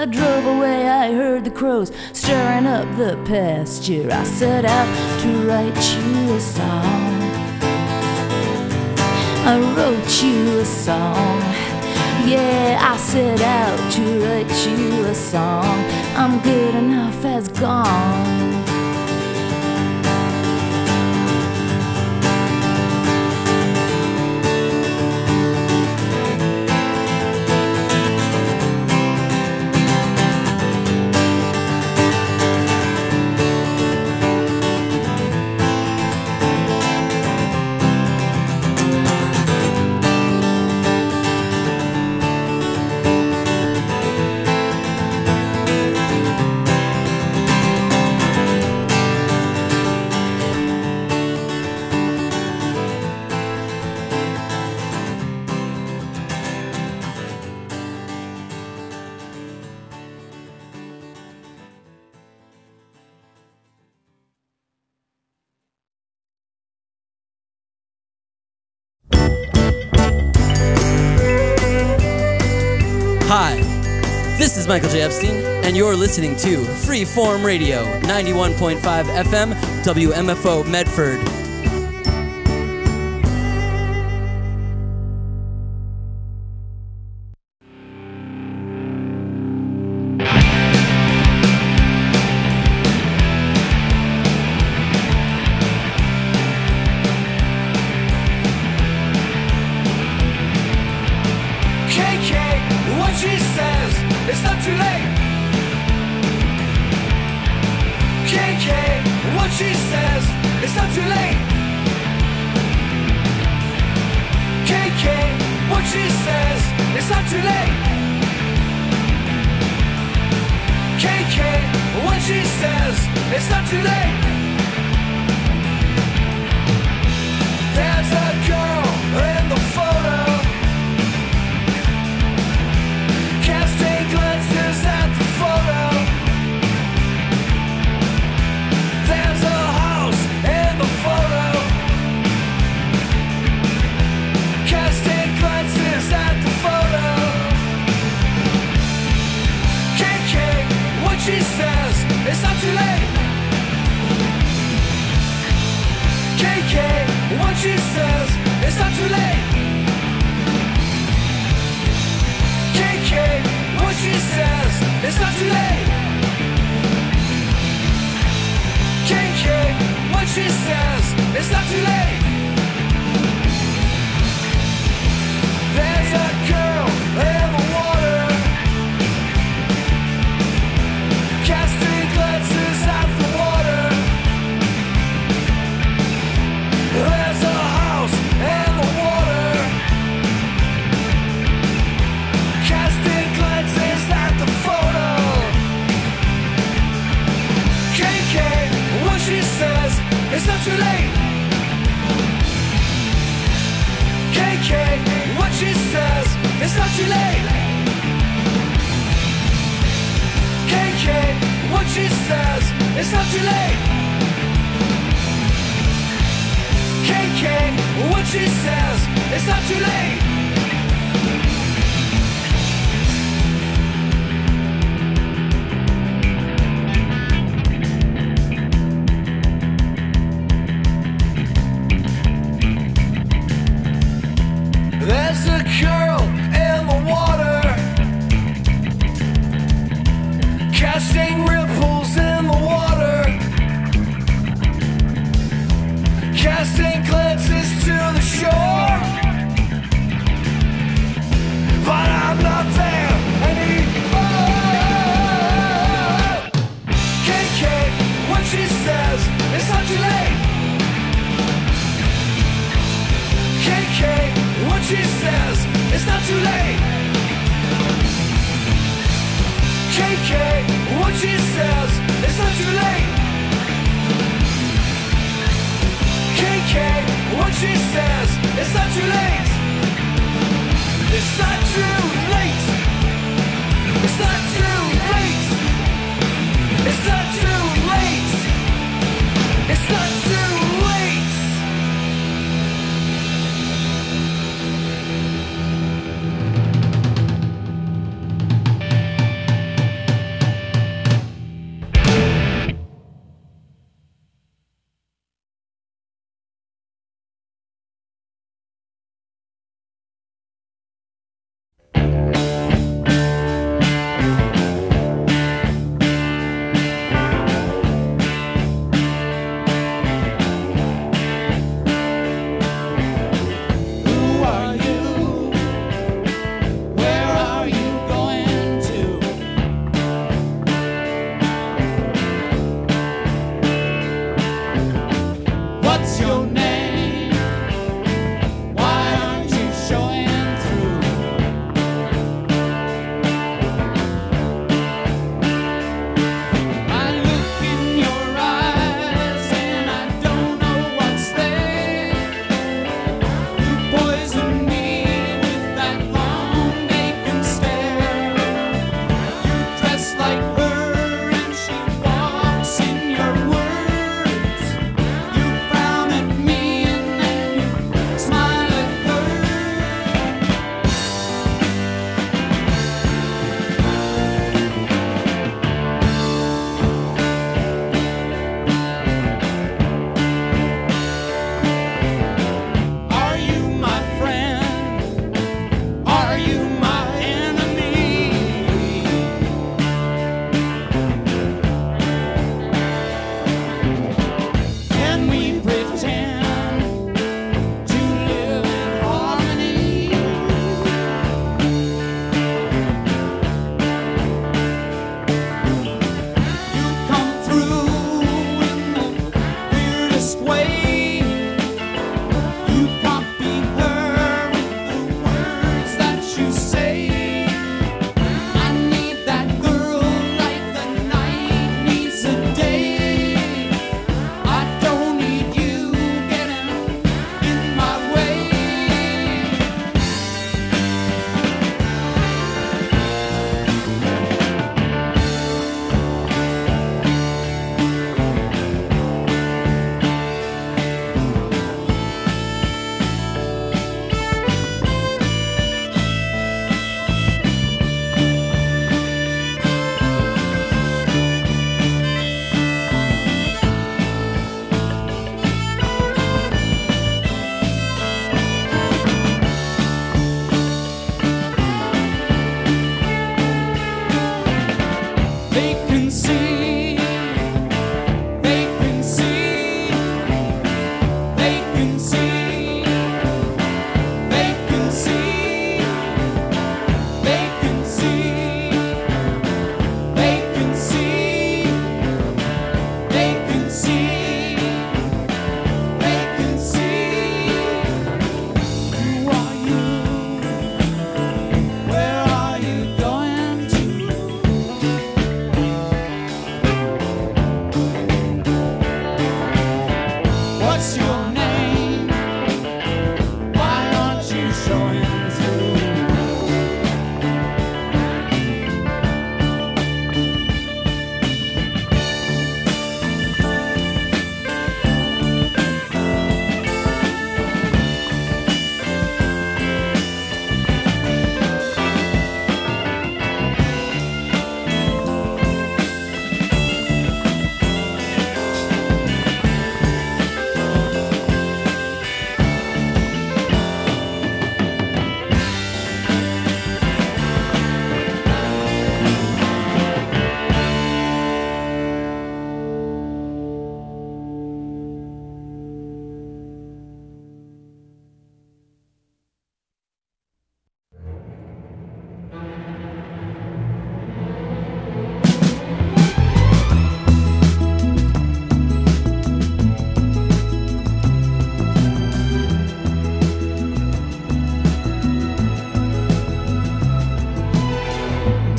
drove away, I heard the crows stirring up the pasture. I set out to write you a song. I wrote you a song. Yeah, I set out to write you a song. I'm good enough as gone. Hi, this is Michael J. Epstein, and you're listening to Freeform Radio, 91.5 FM, WMFO Medford.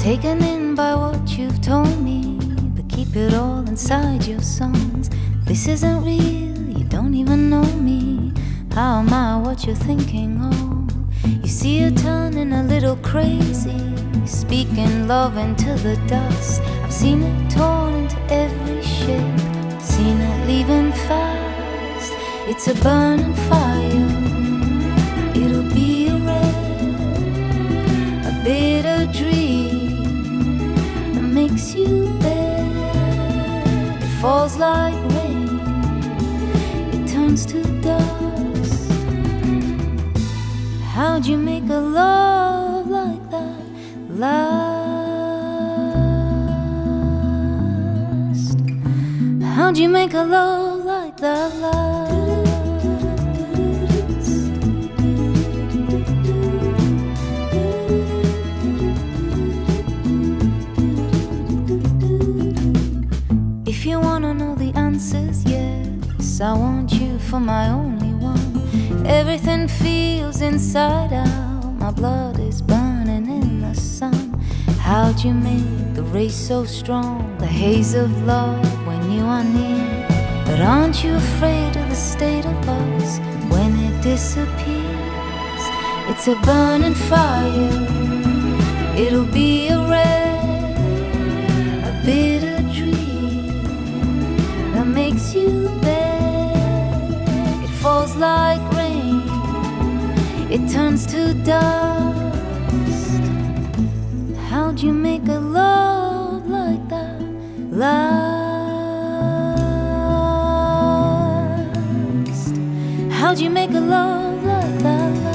taken in by what you've told me, but keep it all inside your songs. This isn't real, you don't even know me. How am I what you're thinking of? You see her turning a little crazy, speaking love into the dust. I've seen it torn into every shape, seen it leaving fast. It's a burning fire, it'll be a red, a bitter dream that makes you bad. It falls like rain, it turns to dust. How'd you make a love like that last? How'd you make a love like that last? If you wanna know the answers, yes, I want you for my only one. Everything feels inside out, my blood is burning in the sun. How'd you make the race so strong, the haze of love when you are near? But aren't you afraid of the state of us when it disappears? It's a burning fire, it'll be a red, a bitter dream that makes you bad. It falls like rain, it turns to dust. How'd you make a love like that last? How'd you make a love like that last?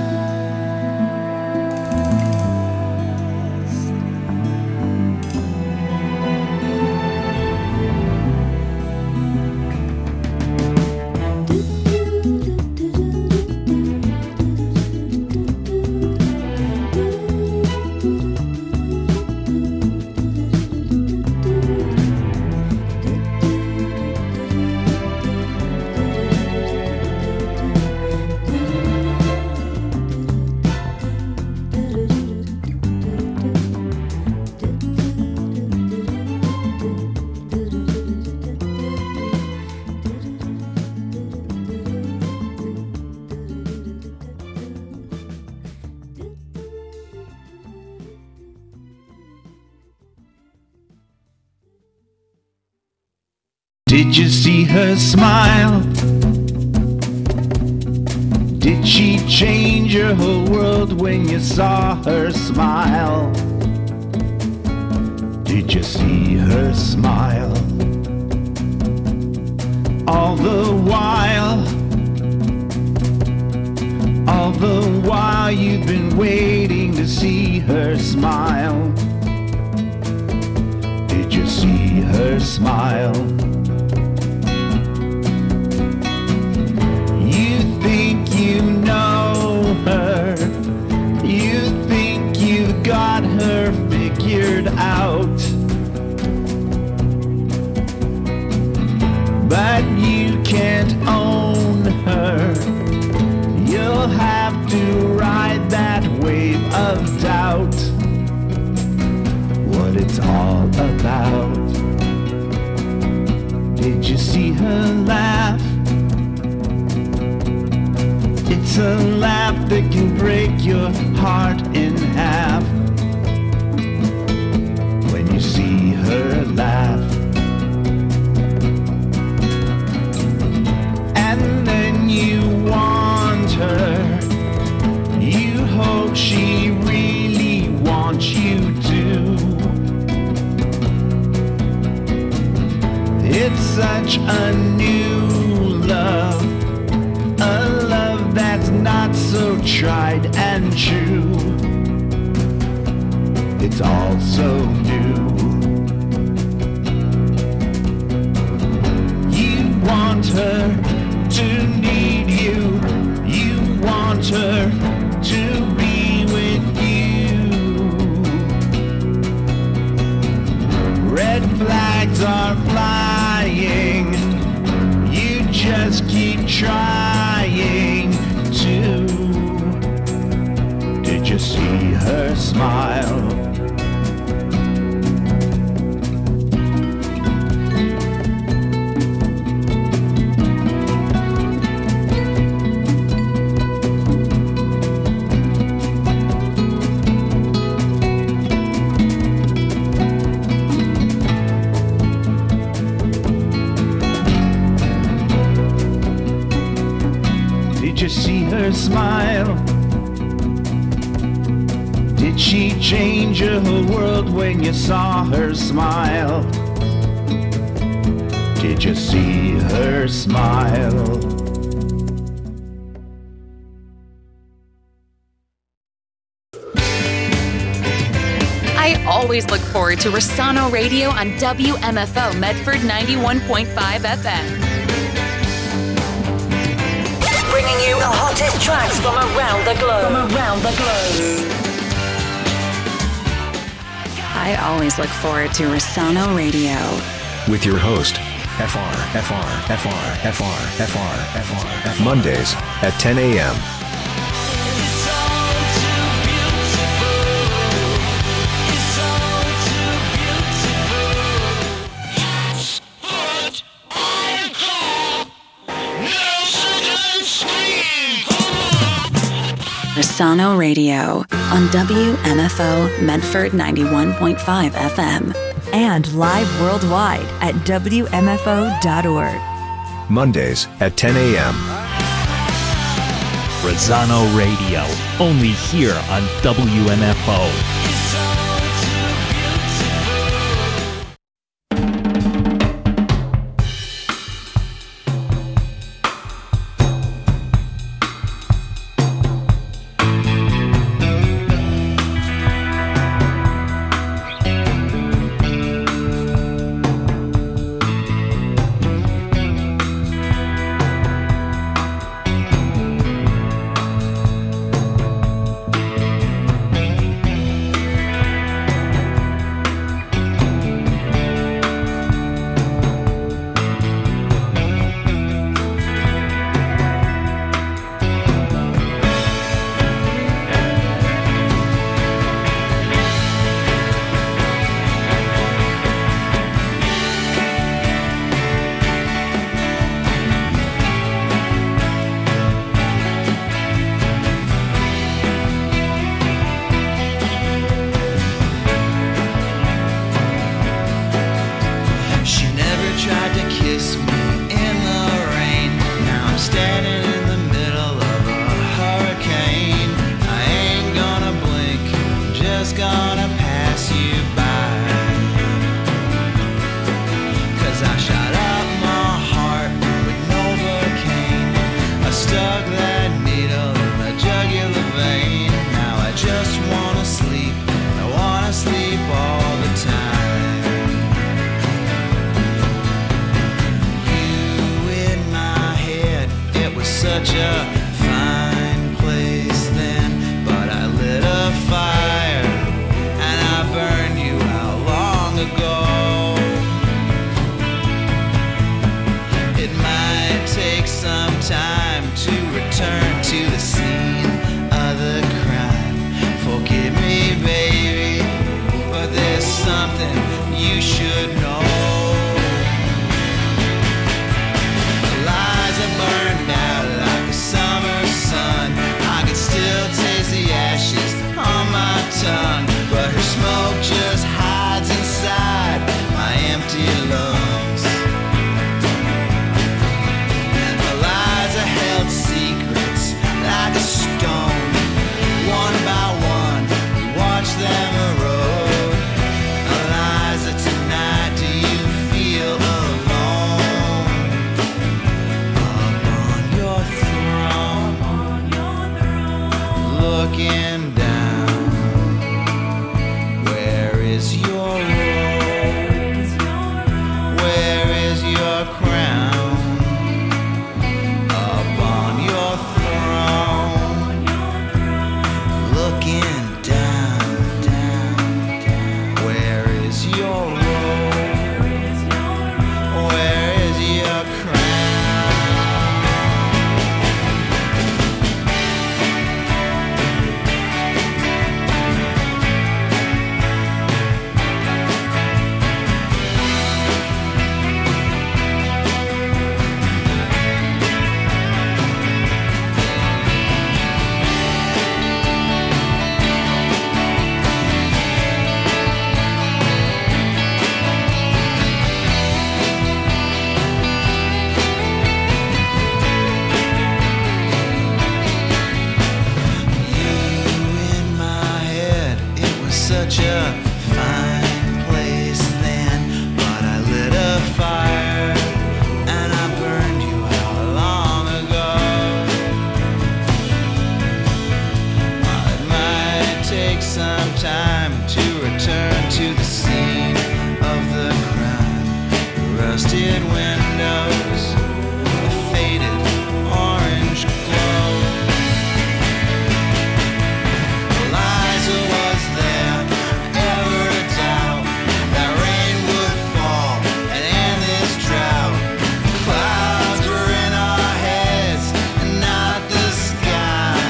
Did you see her smile? Did she change your whole world when you saw her smile? Did you see her smile? All the while you've been waiting to see her smile. Did you see her smile? You know her, you think you got her figured out, but you can't own her. You'll have to ride that wave of doubt, what it's all about. Did you see her laugh? It's a laugh that can break your heart in half. When you see her laugh, and then you want her, you hope she really wants you to. It's such a new love, a love that's not so tried and true. It's all so new. You want her to need you, you want her to be with you. Red flags are flying, you just keep trying to. Did you see her smile? her smile? Did she change your whole world when you saw her smile? Did you see her smile? I always look forward to Rossano Radio on WMFO Medford 91.5 FM. Bringing you the hottest tracks from around the globe. I always look forward to Rossano Radio. With your host, FR. Mondays at 10 a.m. Rossano Radio on WMFO Medford 91.5 FM. And live worldwide at WMFO.org. Mondays at 10 a.m. Rossano Radio, only here on WMFO. fine place then, but I lit a fire and I burned you out long ago. It might take some time to return to the scene of the crime. Rusted windows, a faded orange glow. Eliza, was there ever a doubt that rain would fall and end this drought? Clouds were in our heads and not the sky.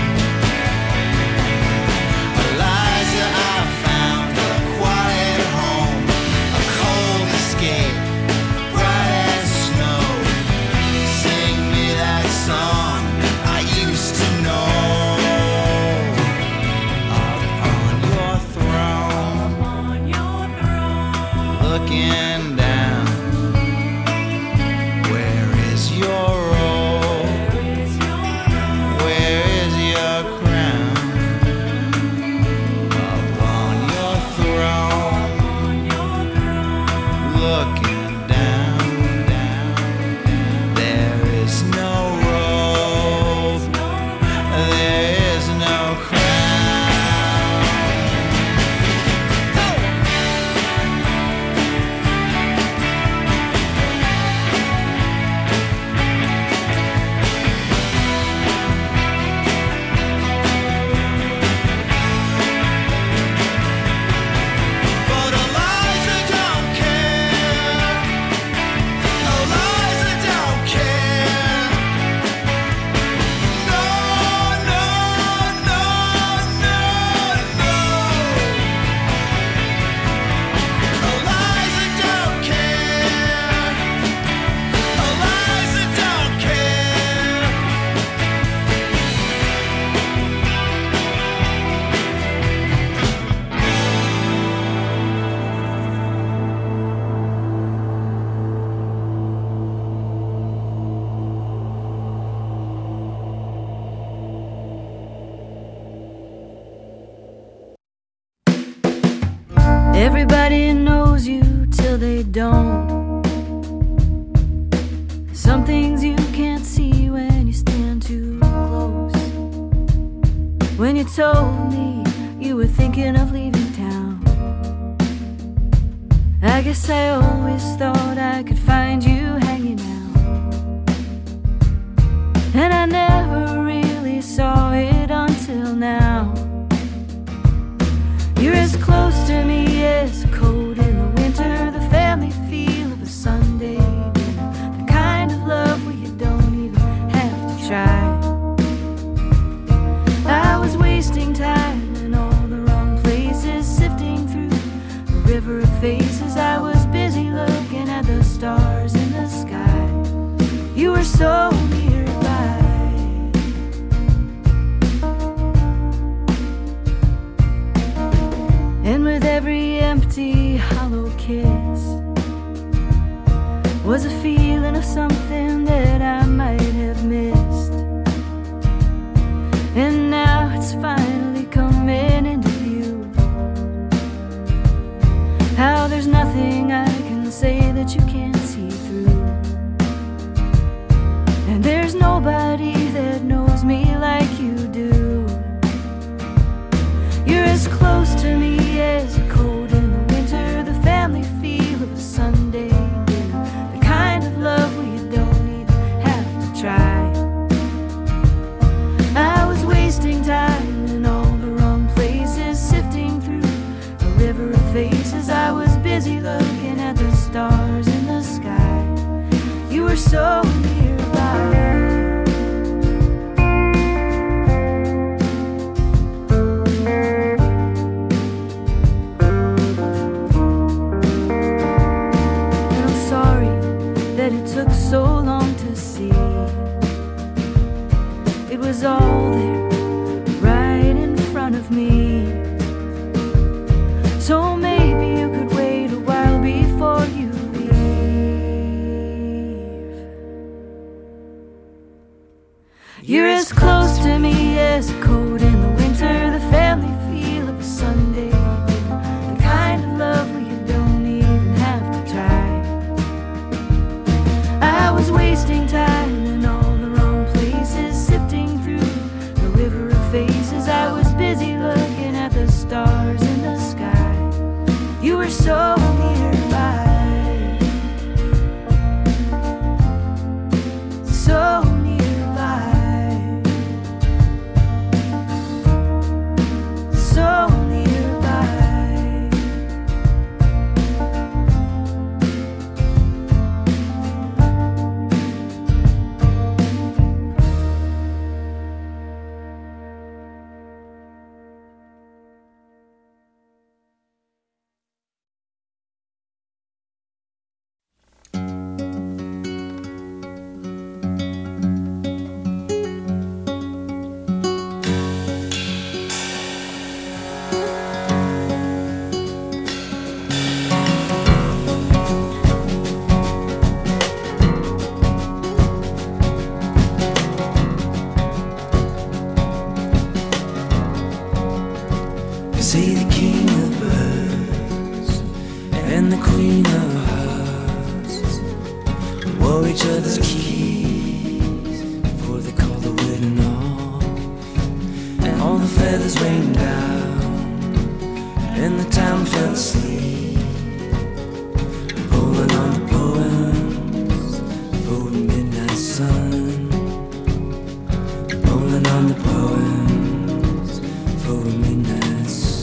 Eliza, I found a quiet home, a cold escape, bright as snow. Sing me that song I used to know. Up on your throne, looking down, where is your role? Where is your crown? Up on your throne, looking down, there is no robe, there is no crown. But Eliza don't care. Eliza don't care. No, no, no, no, no. Eliza don't care. Eliza don't care. Everybody knows you till they don't. Some things you can't see when you stand too close. When you told me you were thinking of leaving town, I guess I always thought I could find you hanging out. And I never really saw it until now. You're as close to me as a cold in the winter, the family feel of a Sunday dinner, the kind of love where you don't even have to try. I was wasting time in all the wrong places, sifting through a river of faces. I was busy looking at the stars in the sky. You were so nearby. And with every empty, hollow kiss was a feeling of something that I might have missed. And now it's finally coming into view, how there's nothing I can say that you can't see through. And there's nobody that knows me like you do. You're as close to me as a cold in the winter, the family feel of a Sunday dinner, the kind of love where you don't even have to try. I was wasting time in all the wrong places, sifting through a river of faces. I was busy looking at the stars in the sky. You were so nearby. That it took so long to see. It was all there, right in front of me. So maybe you could wait a while before you leave. You're as close to me as a cold in the winter, the family feel of a Sunday dinner, the kind were so nearby, so nearby, so nearby. See the king of birds and the queen of hearts wore each other's keys before they called the wedding off. And all the feathers rained down and the town fell asleep, pulling on the poems for the midnight sun, pulling on the poems for the midnight sun.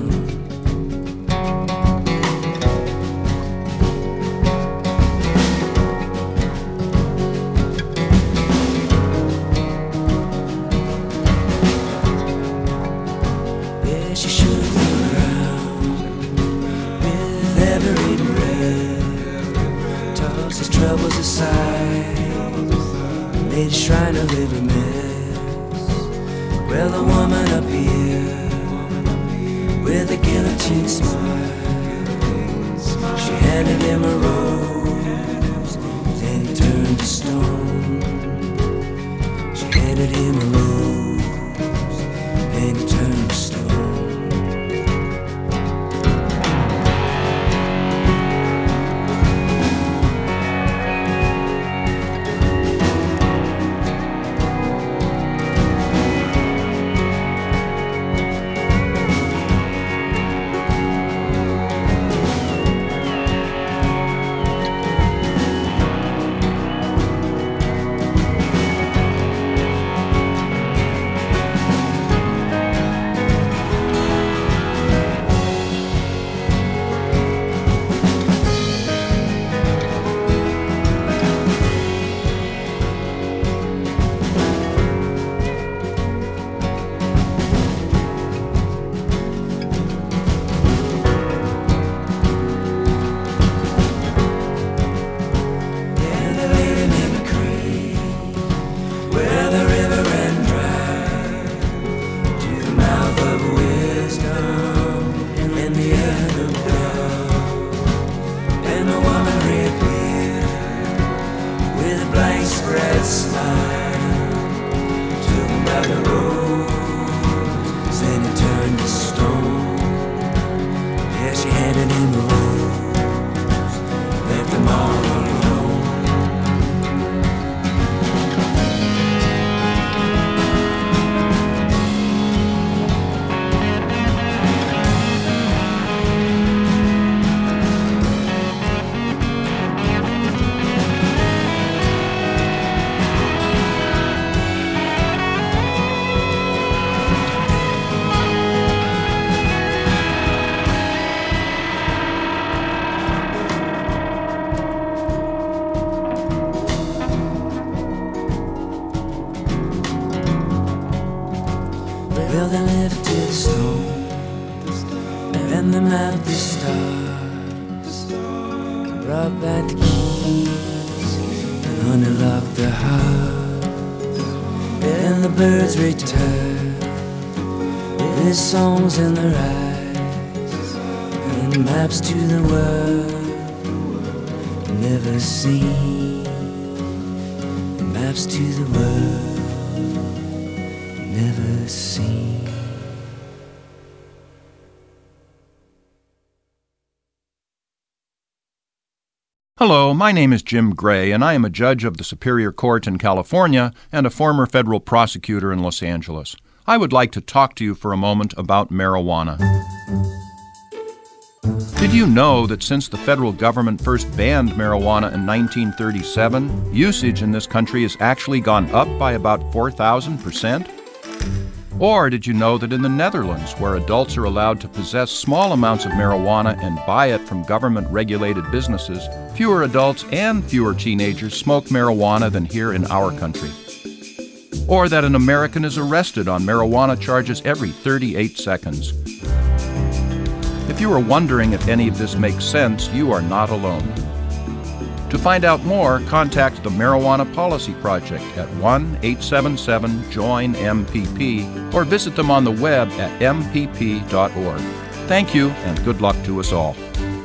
Yeah, she shook the ground with every breath, tossed his troubles aside, made a shrine of every mess. Well, the woman up here with a guillotine smile, she handed him a rose, then he turned to stone. She handed him a rose, then he turned to stone. Well, they lifted the stone and they mapped the stars, brought back the keys and honey locked the heart. And the birds returned with songs in their eyes and maps to the world never seen, maps to the world never seen. Hello, my name is Jim Gray, and I am a judge of the Superior Court in California and a former federal prosecutor in Los Angeles. I would like to talk to you for a moment about marijuana. Did you know that since the federal government first banned marijuana in 1937, usage in this country has actually gone up by about 4,000%? Or did you know that in the Netherlands, where adults are allowed to possess small amounts of marijuana and buy it from government-regulated businesses, fewer adults and fewer teenagers smoke marijuana than here in our country? Or that an American is arrested on marijuana charges every 38 seconds? If you are wondering if any of this makes sense, you are not alone. To find out more, contact the Marijuana Policy Project at 1-877-JOIN-MPP or visit them on the web at mpp.org. Thank you, and good luck to us all.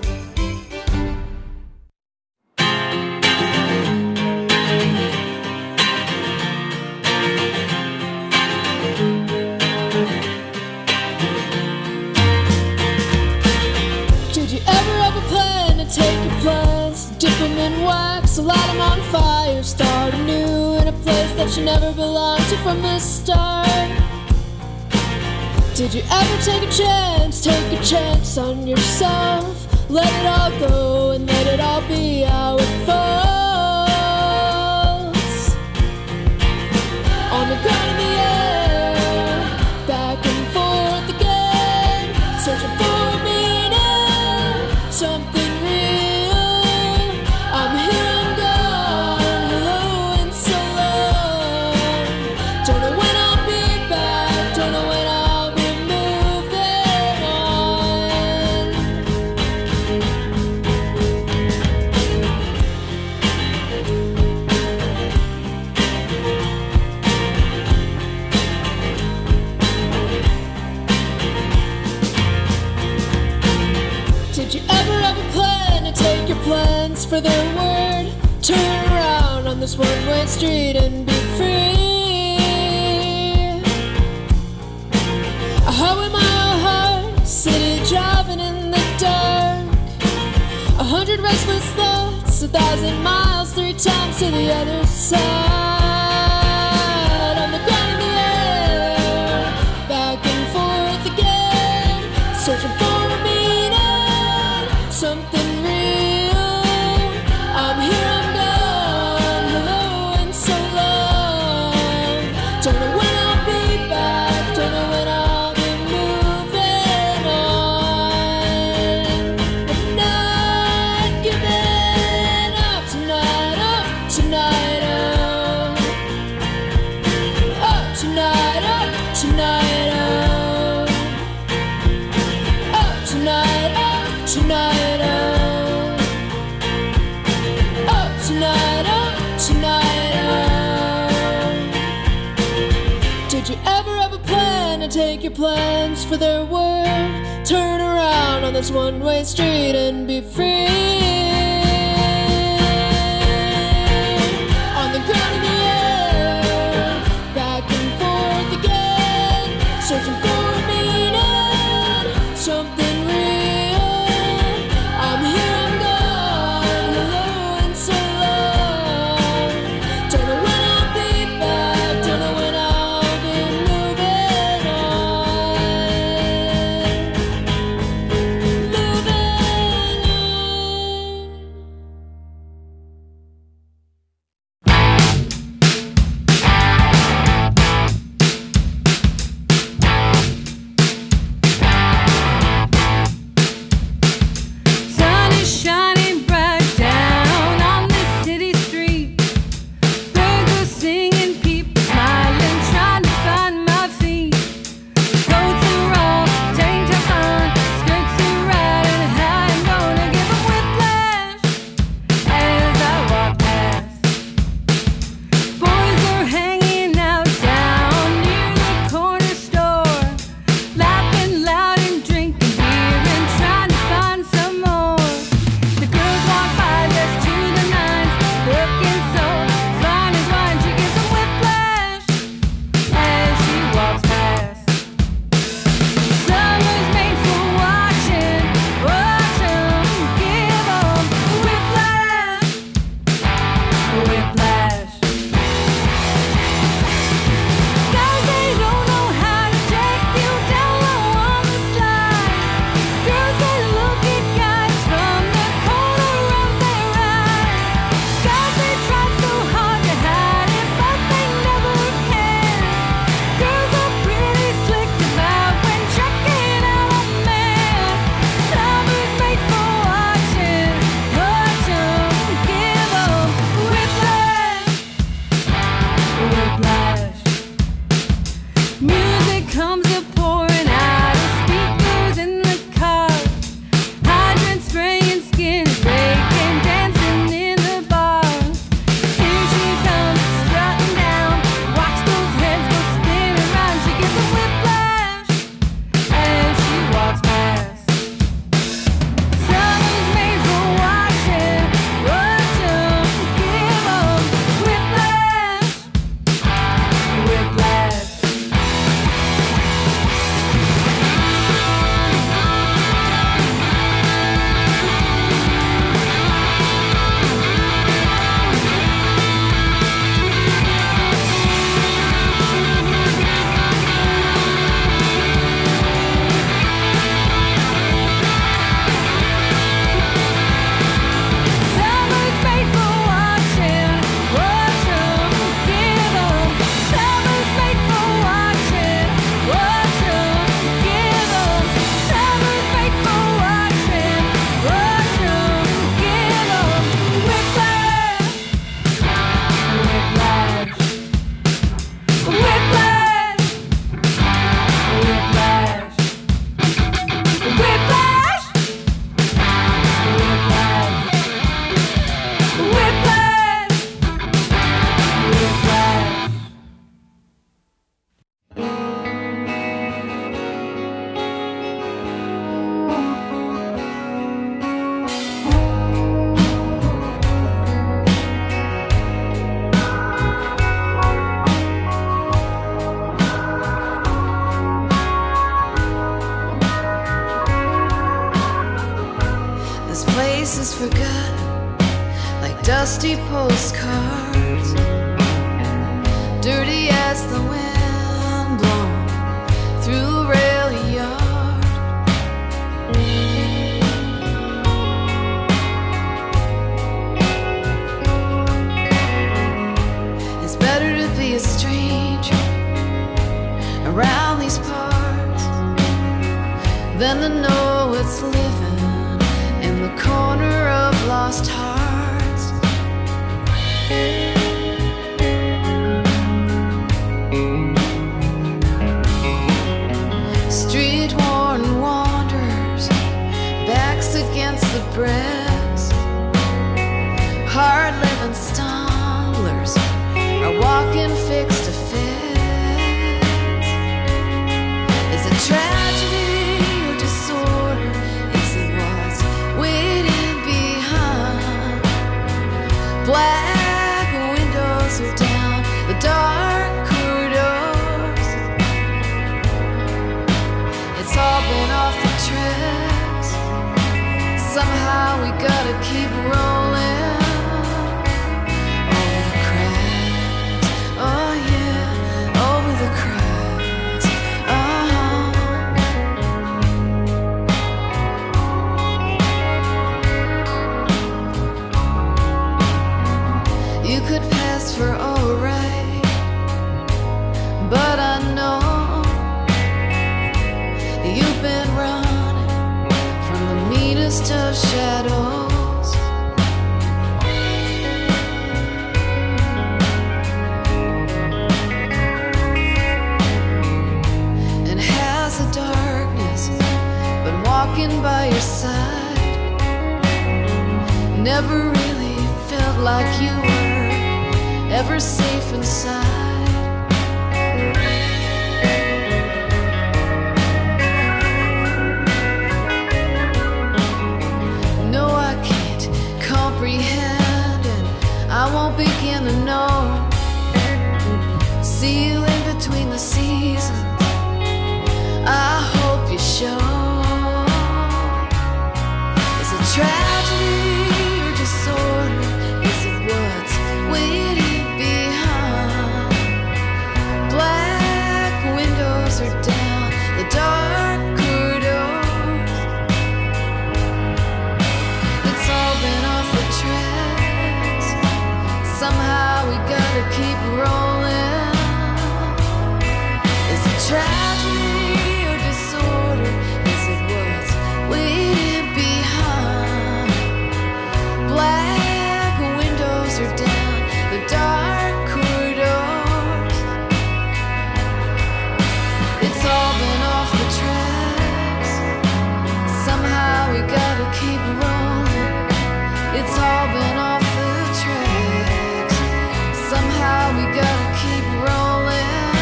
Did you ever have a plan to take your plans, dip them in wax, light them on fire, start anew in a place that you never belonged to from the start? Did you ever take a chance on yourself, let it all go and let it all be how it falls? On the ground in the air, back and forth again, searching for a meaning, something real. I'm here, I'm gone, hello and so long. Don't know when I'll be back, don't know when I'll be moving on. Did you ever have a plan to take your plans for their word? Turn around on this one-way street and be free. A highway-mile heart, city driving in the dark. 100 restless thoughts, 1,000 miles, 3 times to the other side. On the ground in the air, back and forth again, searching for a meaning, something real. I'm here, I'm gone, hello and so long. Don't know when I'll be back, don't know when I'll be moving on. But not giving up tonight, oh, tonight, oh. Oh, tonight, oh, tonight, oh. Oh, tonight, oh, tonight, oh. Oh, tonight, oh, tonight, oh. Did you ever have a plan to take your plans for their word? Turn around on this one-way street and be free. On the ground in the air, back and forth again, searching for a meaning, something real. I'm here, I'm gone, hello and so long. Don't know when I'll be back, don't know when I'll be moving on. Moving on. This place is forgotten, like dusty postcards, dirty as the wind blown through a rail yard. It's better to be a stranger around these parts than to know it's living in the corner of lost hearts. Street worn wanderers, backs against the bricks, hard living stumblers are walking fix to fix. Is it tragedy or disorder? Is it what's waiting behind? Black windows are down the dark corridors. It's all been off the tracks. Somehow we gotta keep rolling over the cracks. Oh yeah, over the cracks. You could pass for alright, but I know you've been running from the meanest of shadows. And has the darkness been walking by your side? Never really felt like you were ever safe inside. No, I can't comprehend, and I won't begin to know. See you in between the seasons, I hope you show. Is it tragedy or disorder? Is it what's waiting behind? Black windows are down the dark corridors. It's all been off the tracks. Somehow we gotta keep rolling. Is it tragedy or disorder? Is it what's waiting behind? Black windows are down the dark corridors. It's all been off the tracks. Somehow we gotta keep rolling. It's all been off the tracks. Somehow we gotta keep rolling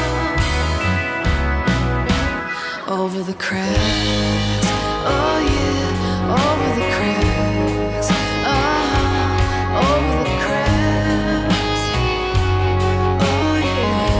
over the cracks. Oh yeah, over the cracks. Over the cracks. Oh yeah.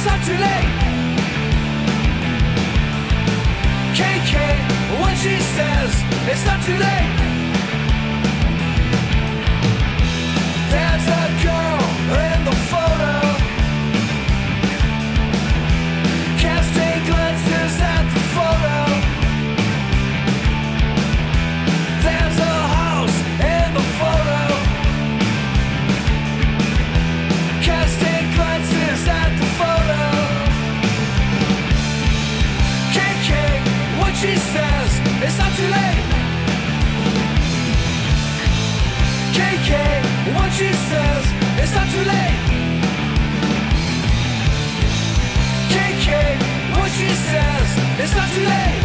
it's not too late. KK, what she says, it's not too late. There's a girl in the photo, casting glances at the photo. There's a house in the photo, casting glances at the photo. KK, what she says, it's not too late. KK, what she says, it's not too late. KK, what she says, it's not too late.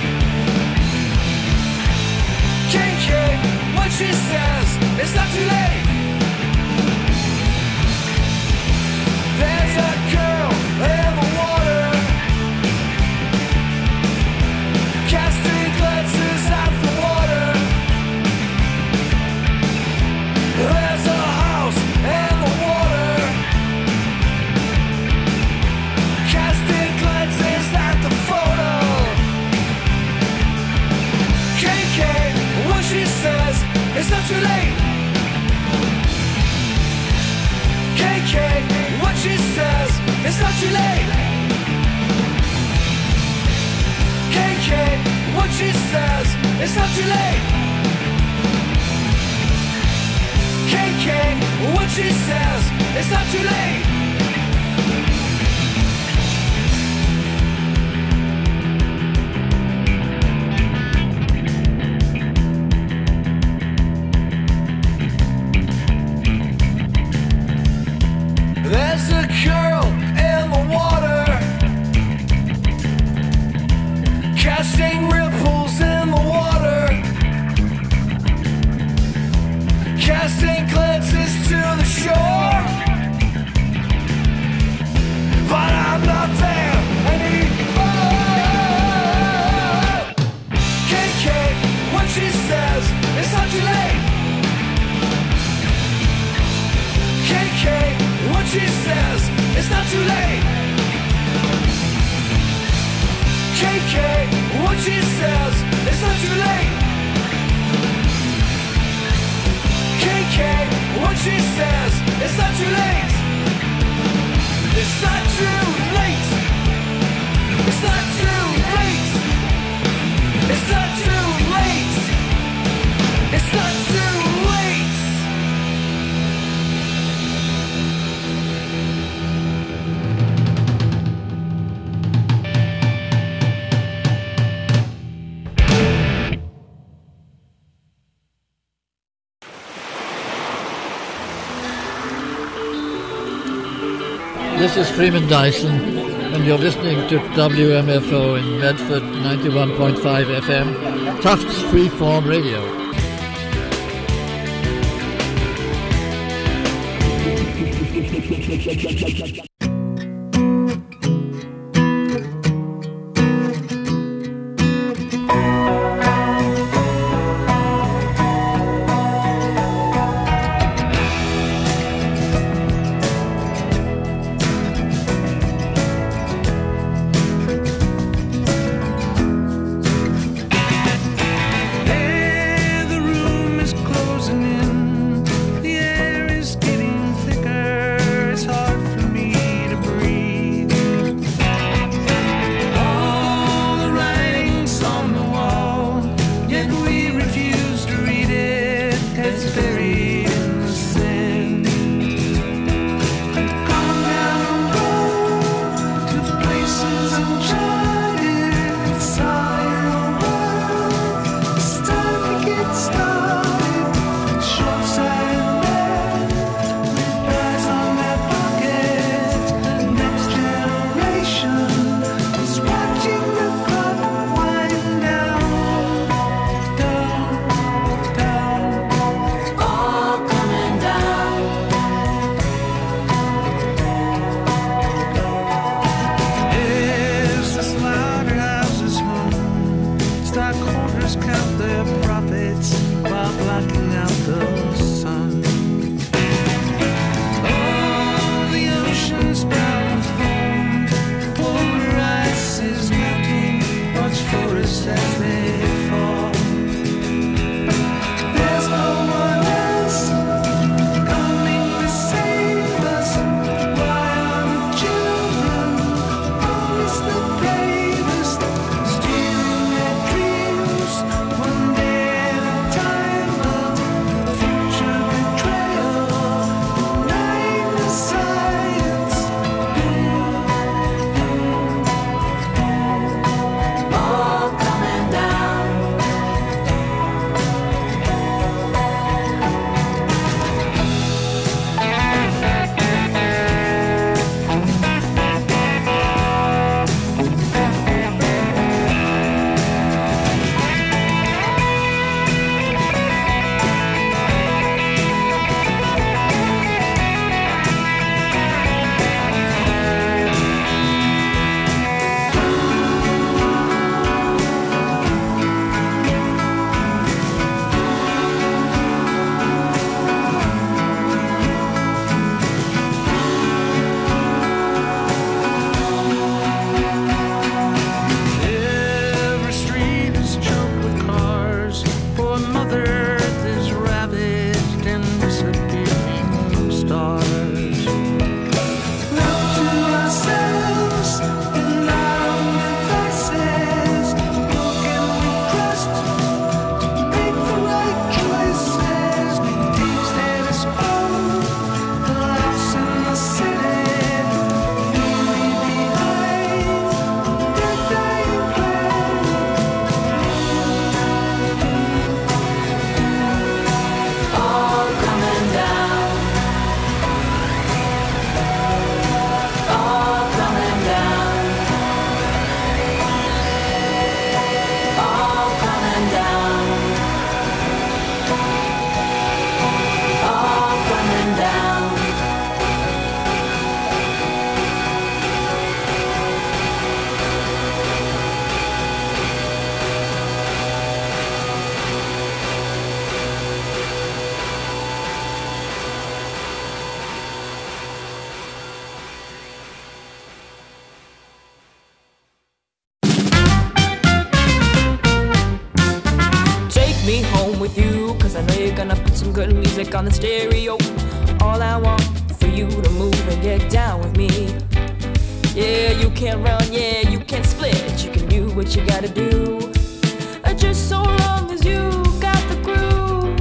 KK, what she says, it's not too late. There's a girl in the water, casting glances at the water. There's a house in the water, casting glances at the photo. KK, what she says, it's not too late. KK, what she says, it's not too late. KK, what she says, it's not too late. KK, what she says, it's not too late. There's a girl in the water, casting ripples in the water, casting glances to the shore. But I'm not there anymore. KK, what she says, it's not too late. KK, what she says, it's not too late. KK, what she says, it's not too late. KK, what she says, it's not too late. It's not too late. It's not too late. It's not too late. It's not too late. This is Freeman Dyson, and you're listening to WMFO in Medford 91.5 FM, Tufts Freeform Radio. The air is getting thicker, it's hard for me gonna put some good music on the stereo. All I want for you to move and get down with me. Yeah, you can't run, yeah, you can't split. You can do what you gotta do. Just so long as you got the groove.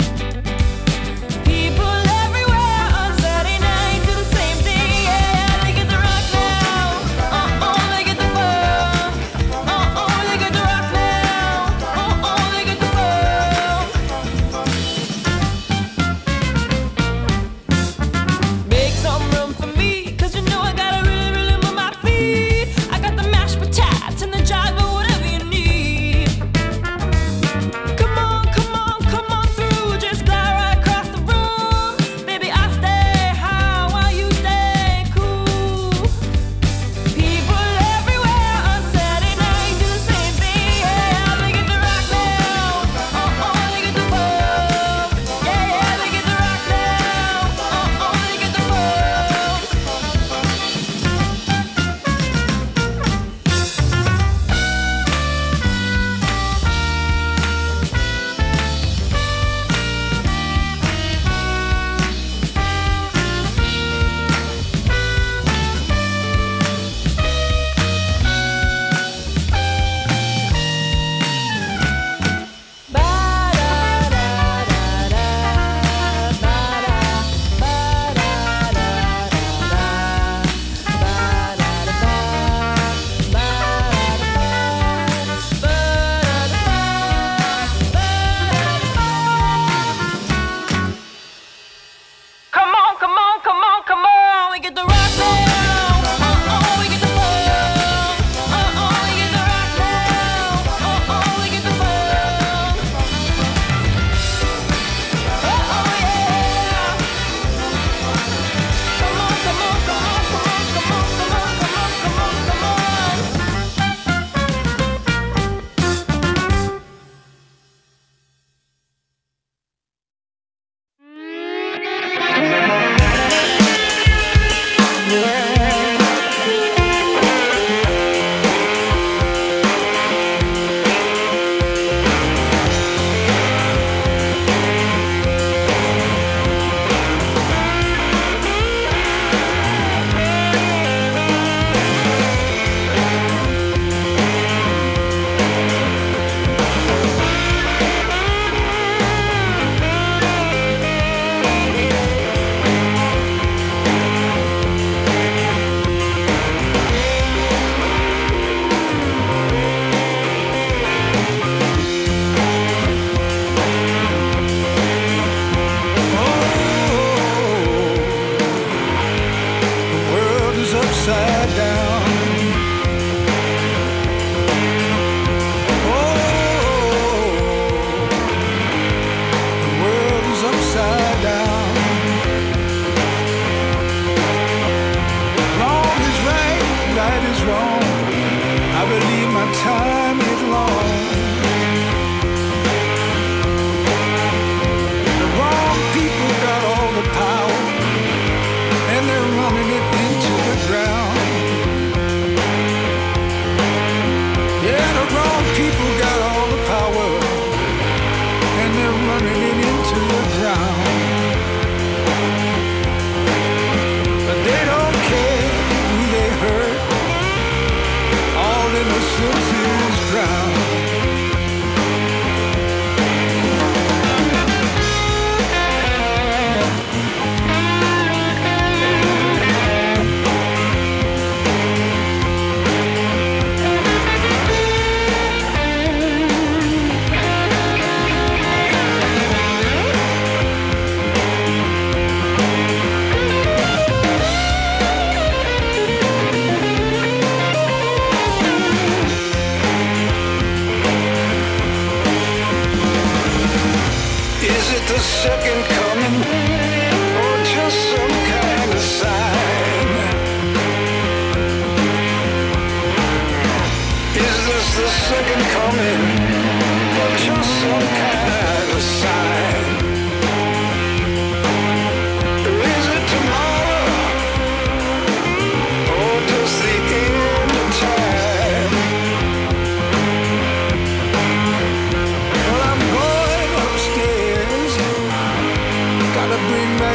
People everywhere on Saturday night do the same thing. Yeah, they get the rock now. They get the funk. They get the rock now. They get the funk. Make some room for me, 'cause you know I gotta really, really move my feet. I got the mashed potatoes and the jive, whatever you need.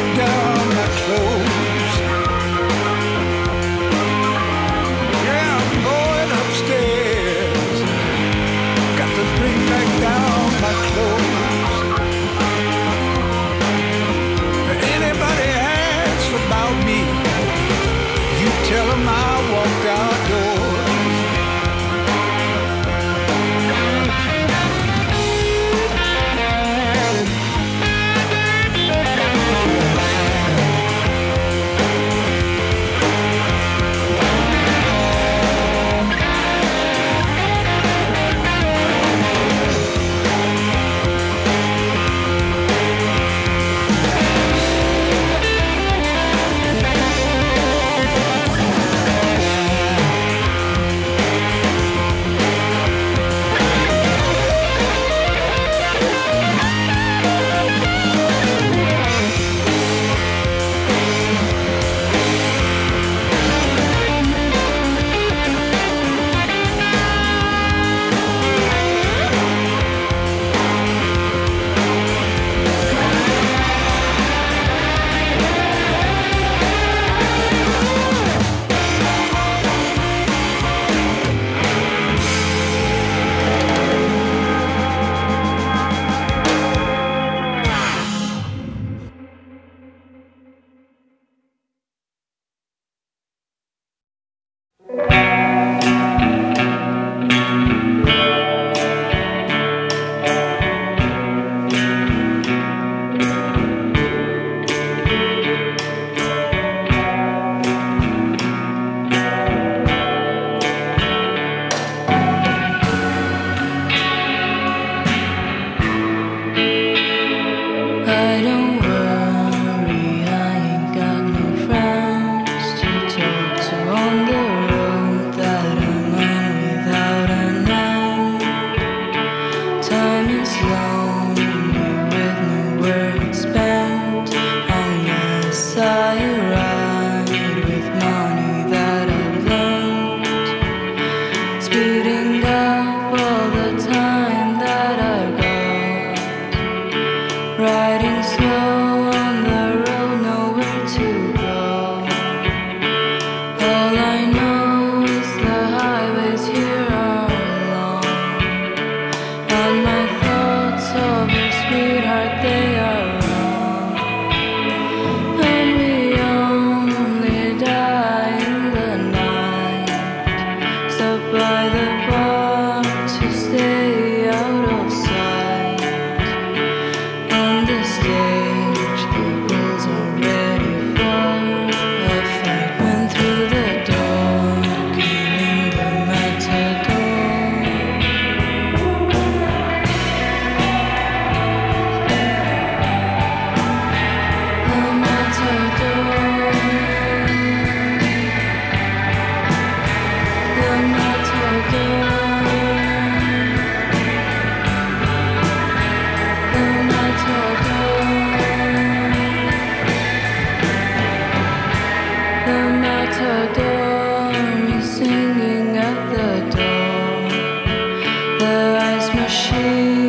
back down my clothes. Yeah, I'm going upstairs. Got to bring back down my clothes. If anybody asks about me, you tell them I walked outdoors.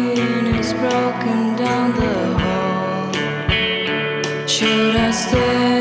Should I stay?